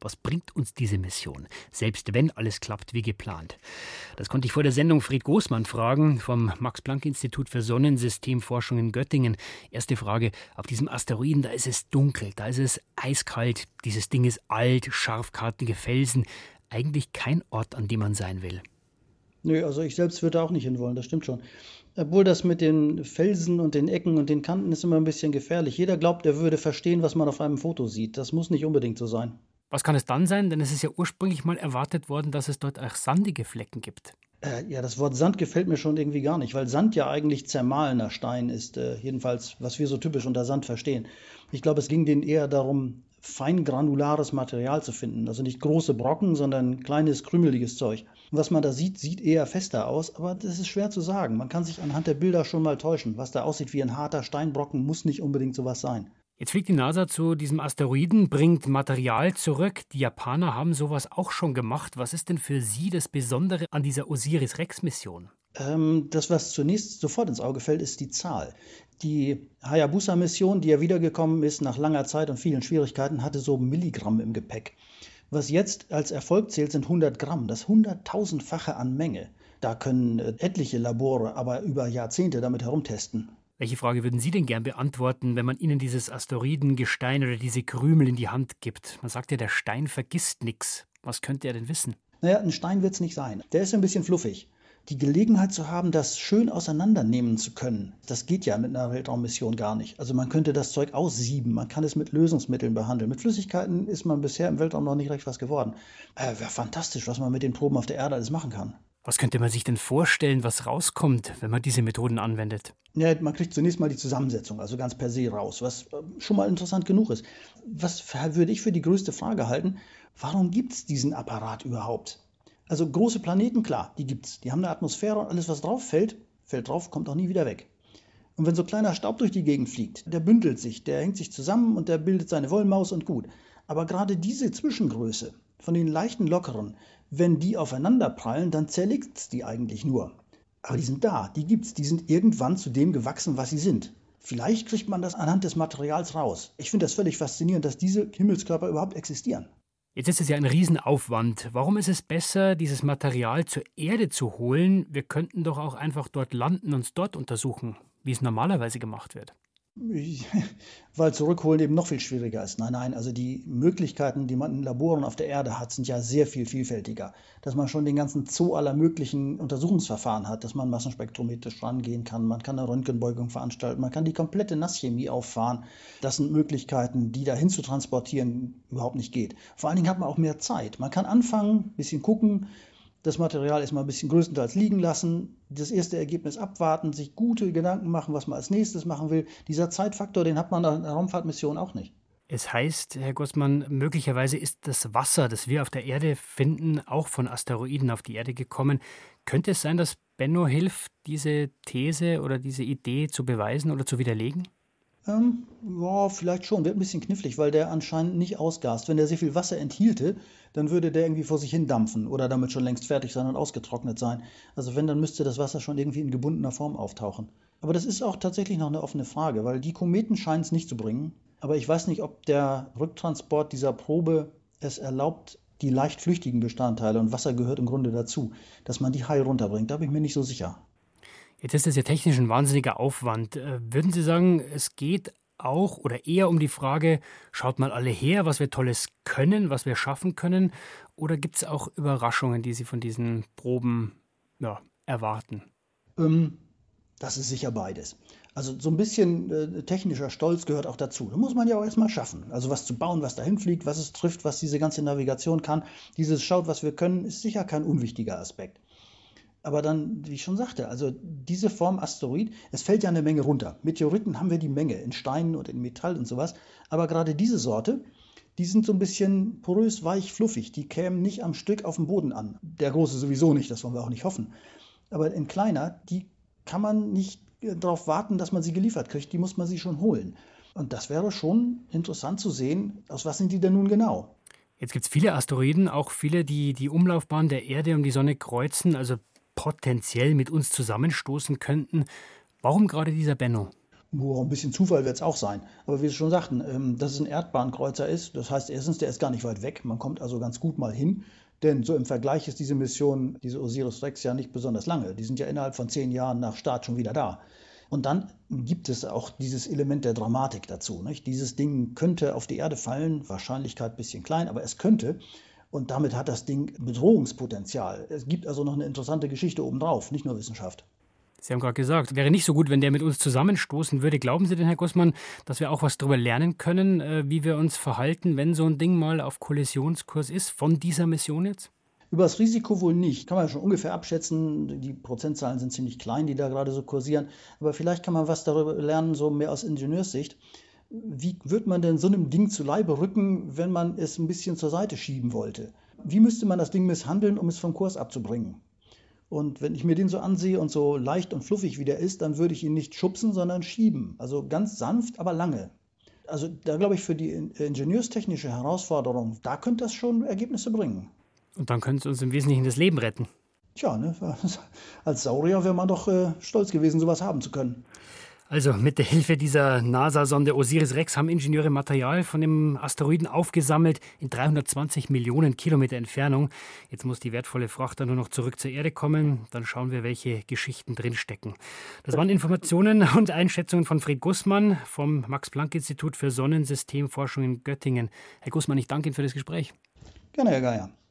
Was bringt uns diese Mission, selbst wenn alles klappt wie geplant? Das konnte ich vor der Sendung Fred Goßmann fragen vom Max-Planck-Institut für Sonnensystemforschung in Göttingen. Erste Frage: Auf diesem Asteroiden, da ist es dunkel, da ist es eiskalt, dieses Ding ist alt, scharfkantige Felsen. Eigentlich kein Ort, an dem man sein will. Nö, also ich selbst würde auch nicht hinwollen, das stimmt schon. Obwohl das mit den Felsen und den Ecken und den Kanten ist immer ein bisschen gefährlich. Jeder glaubt, er würde verstehen, was man auf einem Foto sieht. Das muss nicht unbedingt so sein. Was kann es dann sein? Denn es ist ja ursprünglich mal erwartet worden, dass es dort auch sandige Flecken gibt. Ja, das Wort Sand gefällt mir schon irgendwie gar nicht, weil Sand ja eigentlich zermahlener Stein ist, jedenfalls, was wir so typisch unter Sand verstehen. Ich glaube, es ging denen eher darum, feingranulares Material zu finden. Also nicht große Brocken, sondern kleines, krümeliges Zeug. Und was man da sieht, sieht eher fester aus, aber das ist schwer zu sagen. Man kann sich anhand der Bilder schon mal täuschen. Was da aussieht wie ein harter Steinbrocken, muss nicht unbedingt sowas sein. Jetzt fliegt die NASA zu diesem Asteroiden, bringt Material zurück. Die Japaner haben sowas auch schon gemacht. Was ist denn für Sie das Besondere an dieser Osiris-Rex-Mission? Das, was zunächst sofort ins Auge fällt, ist die Zahl. Die Hayabusa-Mission, die ja wiedergekommen ist nach langer Zeit und vielen Schwierigkeiten, hatte so Milligramm im Gepäck. Was jetzt als Erfolg zählt, sind 100 Gramm, das 100.000-fache an Menge. Da können etliche Labore aber über Jahrzehnte damit herumtesten. Welche Frage würden Sie denn gern beantworten, wenn man Ihnen dieses Asteroidengestein oder diese Krümel in die Hand gibt? Man sagt ja, der Stein vergisst nichts. Was könnte er denn wissen? Naja, ein Stein wird es nicht sein. Der ist ein bisschen fluffig. Die Gelegenheit zu haben, das schön auseinandernehmen zu können, das geht ja mit einer Weltraummission gar nicht. Also man könnte das Zeug aussieben, man kann es mit Lösungsmitteln behandeln. Mit Flüssigkeiten ist man bisher im Weltraum noch nicht recht was geworden. Wäre fantastisch, was man mit den Proben auf der Erde alles machen kann. Was könnte man sich denn vorstellen, was rauskommt, wenn man diese Methoden anwendet? Ja, man kriegt zunächst mal die Zusammensetzung, also ganz per se raus, was schon mal interessant genug ist. Was würde ich für die größte Frage halten? Warum gibt es diesen Apparat überhaupt? Also große Planeten, klar, die gibt's. Die haben eine Atmosphäre und alles, was drauf fällt, fällt drauf, kommt auch nie wieder weg. Und wenn so kleiner Staub durch die Gegend fliegt, der bündelt sich, der hängt sich zusammen und der bildet seine Wollmaus und gut. Aber gerade diese Zwischengröße von den leichten Lockeren, wenn die aufeinander prallen, dann zerlegt's die eigentlich nur. Aber die sind da, die gibt's, die sind irgendwann zu dem gewachsen, was sie sind. Vielleicht kriegt man das anhand des Materials raus. Ich finde das völlig faszinierend, dass diese Himmelskörper überhaupt existieren. Jetzt ist es ja ein Riesenaufwand. Warum ist es besser, dieses Material zur Erde zu holen? Wir könnten doch auch einfach dort landen und es dort untersuchen, wie es normalerweise gemacht wird. Weil zurückholen eben noch viel schwieriger ist. Nein, also die Möglichkeiten, die man in Laboren auf der Erde hat, sind ja sehr viel vielfältiger. Dass man schon den ganzen Zoo aller möglichen Untersuchungsverfahren hat, dass man massenspektrometrisch rangehen kann, man kann eine Röntgenbeugung veranstalten, man kann die komplette Nasschemie auffahren. Das sind Möglichkeiten, die dahin zu transportieren überhaupt nicht geht. Vor allen Dingen hat man auch mehr Zeit. Man kann anfangen, ein bisschen gucken, das Material erstmal ein bisschen größtenteils liegen lassen, das erste Ergebnis abwarten, sich gute Gedanken machen, was man als nächstes machen will. Dieser Zeitfaktor, den hat man an einer Raumfahrtmission auch nicht. Es heißt, Herr Goßmann, möglicherweise ist das Wasser, das wir auf der Erde finden, auch von Asteroiden auf die Erde gekommen. Könnte es sein, dass Bennu hilft, diese These oder diese Idee zu beweisen oder zu widerlegen? Ja, vielleicht schon. Wird ein bisschen knifflig, weil der anscheinend nicht ausgast. Wenn der sehr viel Wasser enthielte, dann würde der irgendwie vor sich hin dampfen oder damit schon längst fertig sein und ausgetrocknet sein. Also wenn, dann müsste das Wasser schon irgendwie in gebundener Form auftauchen. Aber das ist auch tatsächlich noch eine offene Frage, weil die Kometen scheinen es nicht zu bringen. Aber ich weiß nicht, ob der Rücktransport dieser Probe es erlaubt, die leicht flüchtigen Bestandteile, und Wasser gehört im Grunde dazu, dass man die heil runterbringt. Da bin ich mir nicht so sicher. Jetzt ist es ja technisch ein wahnsinniger Aufwand. Würden Sie sagen, es geht auch oder eher um die Frage, schaut mal alle her, was wir Tolles können, was wir schaffen können? Oder gibt es auch Überraschungen, die Sie von diesen Proben erwarten? Das ist sicher beides. Also so ein bisschen technischer Stolz gehört auch dazu. Das muss man ja auch erstmal schaffen. Also was zu bauen, was dahin fliegt, was es trifft, was diese ganze Navigation kann. Dieses Schaut, was wir können, ist sicher kein unwichtiger Aspekt. Aber dann, wie ich schon sagte, also diese Form Asteroid, es fällt ja eine Menge runter. Meteoriten haben wir die Menge, in Steinen und in Metall und sowas. Aber gerade diese Sorte, die sind so ein bisschen porös, weich, fluffig. Die kämen nicht am Stück auf dem Boden an. Der große sowieso nicht, das wollen wir auch nicht hoffen. Aber in kleiner, die kann man nicht darauf warten, dass man sie geliefert kriegt. Die muss man sich schon holen. Und das wäre schon interessant zu sehen, aus was sind die denn nun genau? Jetzt gibt es viele Asteroiden, auch viele, die die Umlaufbahn der Erde um die Sonne kreuzen, also potenziell mit uns zusammenstoßen könnten. Warum gerade dieser Bennu? Nur ein bisschen Zufall wird es auch sein. Aber wie Sie schon sagten, dass es ein Erdbahnkreuzer ist, das heißt erstens, der ist gar nicht weit weg. Man kommt also ganz gut mal hin. Denn so im Vergleich ist diese Mission, diese Osiris-Rex, ja nicht besonders lange. Die sind ja innerhalb von 10 Jahren nach Start schon wieder da. Und dann gibt es auch dieses Element der Dramatik dazu. Nicht? Dieses Ding könnte auf die Erde fallen, Wahrscheinlichkeit ein bisschen klein, aber es könnte. Und damit hat das Ding Bedrohungspotenzial. Es gibt also noch eine interessante Geschichte obendrauf, nicht nur Wissenschaft. Sie haben gerade gesagt, wäre nicht so gut, wenn der mit uns zusammenstoßen würde. Glauben Sie denn, Herr Gussmann, dass wir auch was darüber lernen können, wie wir uns verhalten, wenn so ein Ding mal auf Kollisionskurs ist, von dieser Mission jetzt? Über das Risiko wohl nicht. Kann man schon ungefähr abschätzen. Die Prozentzahlen sind ziemlich klein, die da gerade so kursieren. Aber vielleicht kann man was darüber lernen, so mehr aus Ingenieurssicht. Wie wird man denn so einem Ding zu Leibe rücken, wenn man es ein bisschen zur Seite schieben wollte? Wie müsste man das Ding misshandeln, um es vom Kurs abzubringen? Und wenn ich mir den so ansehe und so leicht und fluffig wie der ist, dann würde ich ihn nicht schubsen, sondern schieben. Also ganz sanft, aber lange. Also da glaube ich, für die ingenieurstechnische Herausforderung, da könnte das schon Ergebnisse bringen. Und dann können Sie uns im Wesentlichen das Leben retten. Tja, ne, als Saurier wäre man doch stolz gewesen, sowas haben zu können. Also mit der Hilfe dieser NASA-Sonde Osiris-Rex haben Ingenieure Material von dem Asteroiden aufgesammelt in 320 Millionen Kilometer Entfernung. Jetzt muss die wertvolle Fracht dann nur noch zurück zur Erde kommen. Dann schauen wir, welche Geschichten drinstecken. Das waren Informationen und Einschätzungen von Fred Gussmann vom Max-Planck-Institut für Sonnensystemforschung in Göttingen. Herr Gussmann, ich danke Ihnen für das Gespräch. Gerne, Herr Geier.